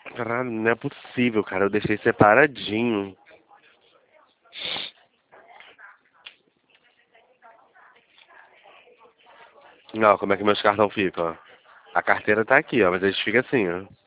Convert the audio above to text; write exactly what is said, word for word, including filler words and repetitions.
Caralho, não é possível, cara. Eu deixei separadinho. Não, como é que meus cartões ficam, ó? A carteira tá aqui, ó, mas eles ficam assim, ó.